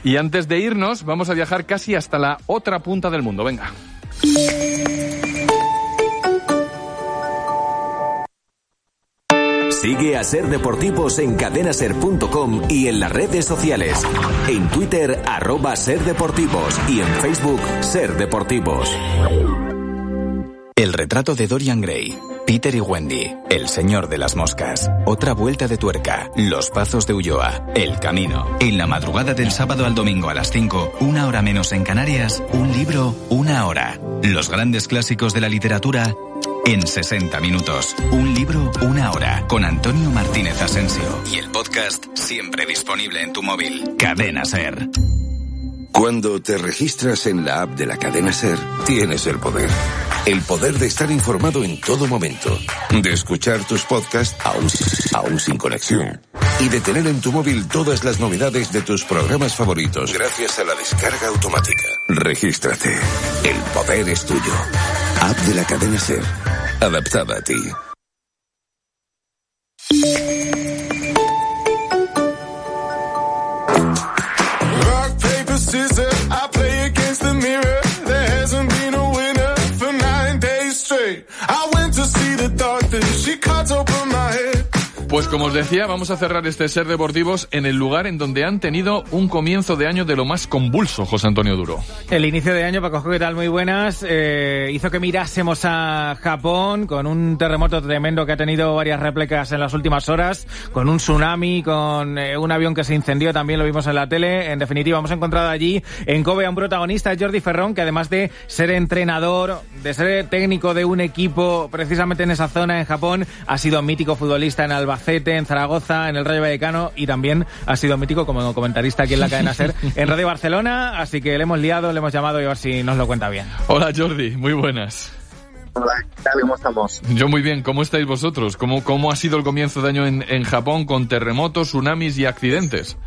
Y antes de irnos, vamos a viajar casi hasta la otra punta del mundo. Venga. Sigue a Ser Deportivos en cadenaser.com y en las redes sociales. En Twitter, @SerDeportivos y en Facebook, Ser Deportivos. El retrato de Dorian Gray, Peter y Wendy, El Señor de las Moscas, Otra Vuelta de Tuerca, Los Pazos de Ulloa, El Camino. En la madrugada del sábado al domingo a las 5, 1 hora menos en Canarias, un libro, 1 hora. Los grandes clásicos de la literatura en 60 minutos. Un libro, 1 hora. Con Antonio Martínez Asensio. Y el podcast siempre disponible en tu móvil. Cadena Ser. Cuando te registras en la app de la cadena SER, tienes el poder. El poder de estar informado en todo momento, de escuchar tus podcasts aún sin conexión y de tener en tu móvil todas las novedades de tus programas favoritos gracias a la descarga automática. Regístrate. El poder es tuyo. App de la cadena SER. Adaptada a ti. I play against the mirror. There hasn't been a winner for 9 days straight. I went to see the doctor. She cut open my head. Pues como os decía, vamos a cerrar este Ser Deportivos en el lugar en donde han tenido un comienzo de año de lo más convulso, José Antonio Duro. El inicio de año, Paco, ¿qué tal? Muy buenas. Hizo que mirásemos a Japón con un terremoto tremendo que ha tenido varias réplicas en las últimas horas, con un tsunami, con un avión que se incendió, también lo vimos en la tele. En definitiva, hemos encontrado allí en Kobe a un protagonista, Jordi Ferrón, que además de ser entrenador, de ser técnico de un equipo precisamente en esa zona en Japón, ha sido mítico futbolista en Albacete, en Zaragoza, en el Rayo Vallecano, y también ha sido mítico como comentarista aquí en la cadena SER en Radio Barcelona, así que le hemos liado, le hemos llamado y a ver si nos lo cuenta bien. Hola Jordi, muy buenas. Hola, ¿qué tal? ¿Cómo estamos? Yo muy bien, ¿cómo estáis vosotros? ¿Cómo ha sido el comienzo de año en Japón con terremotos, tsunamis y accidentes?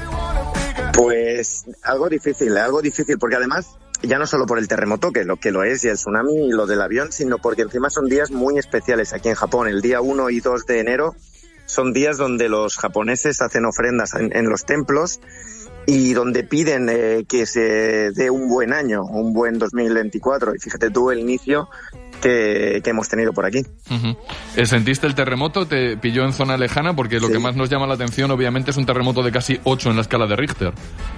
Pues algo difícil, porque además ya no solo por el terremoto, que lo es, y el tsunami y lo del avión, sino porque encima son días muy especiales aquí en Japón. El día 1 y 2 de enero son días donde los japoneses hacen ofrendas en los templos y donde piden que se dé un buen año, un buen 2024. Y fíjate tú el inicio que hemos tenido por aquí. Uh-huh. ¿Sentiste el terremoto? ¿Te pilló en zona lejana? Porque lo que más nos llama la atención, obviamente, es un terremoto de casi 8 en la escala de Richter.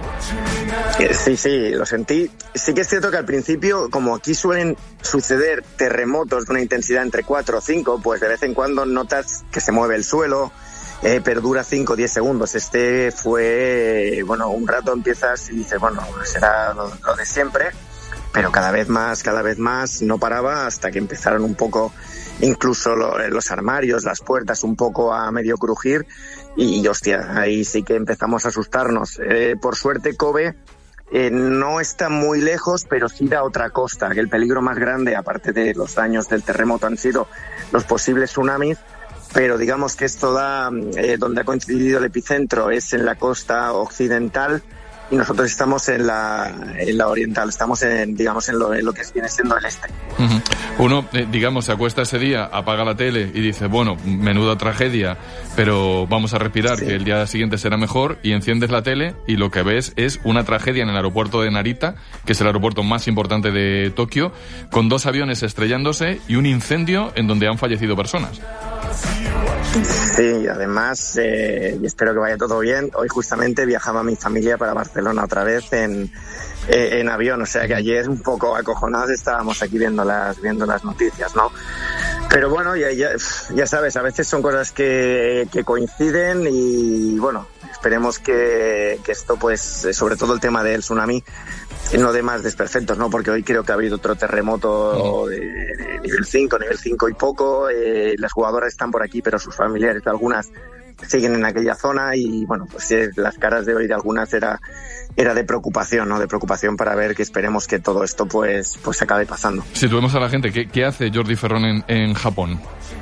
Sí, lo sentí. Sí que es cierto que al principio, como aquí suelen suceder terremotos de una intensidad entre 4 o 5, pues de vez en cuando notas que se mueve el suelo, perdura 5 o 10 segundos. Este fue, un rato empiezas y dices, será lo de siempre, pero cada vez más no paraba hasta que empezaron un poco, incluso los armarios, las puertas un poco a medio crujir y hostia, ahí sí que empezamos a asustarnos. Por suerte Kobe no está muy lejos, pero sí da otra costa, que el peligro más grande, aparte de los daños del terremoto, han sido los posibles tsunamis, pero digamos que esto da, donde ha coincidido el epicentro es en la costa occidental y nosotros estamos en la oriental, estamos en lo que viene siendo el este. Uh-huh. Uno, se acuesta ese día, apaga la tele y dice, menuda tragedia, pero vamos a respirar, sí, que el día siguiente será mejor, y enciendes la tele y lo que ves es una tragedia en el aeropuerto de Narita, que es el aeropuerto más importante de Tokio, con 2 aviones estrellándose y un incendio en donde han fallecido personas. Sí, además, y espero que vaya todo bien, hoy justamente viajaba mi familia para Barcelona otra vez en avión, o sea que ayer un poco acojonados estábamos aquí viendo las noticias, ¿no? Pero ya sabes, a veces son cosas que coinciden y esperemos que esto, pues, sobre todo el tema del tsunami, no dé más desperfectos, ¿no? Porque hoy creo que ha habido otro terremoto de nivel 5 y poco. Las jugadoras están por aquí, pero sus familiares, algunas, siguen en aquella zona y, las caras de hoy de algunas era de preocupación, ¿no? De preocupación para ver, que esperemos que todo esto, pues se acabe pasando. Situemos a la gente. ¿Qué hace Jordi Ferrón en Japón?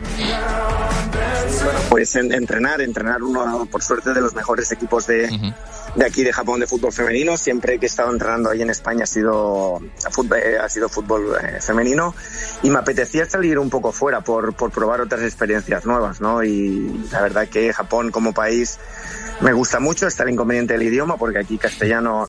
Pues entrenar uno, por suerte, de los mejores equipos de aquí de Japón de fútbol femenino. Siempre que he estado entrenando ahí en España ha sido fútbol femenino, y me apetecía salir un poco fuera por probar otras experiencias nuevas, ¿no? Y la verdad que Japón como país me gusta mucho. Está el inconveniente del idioma, porque aquí castellano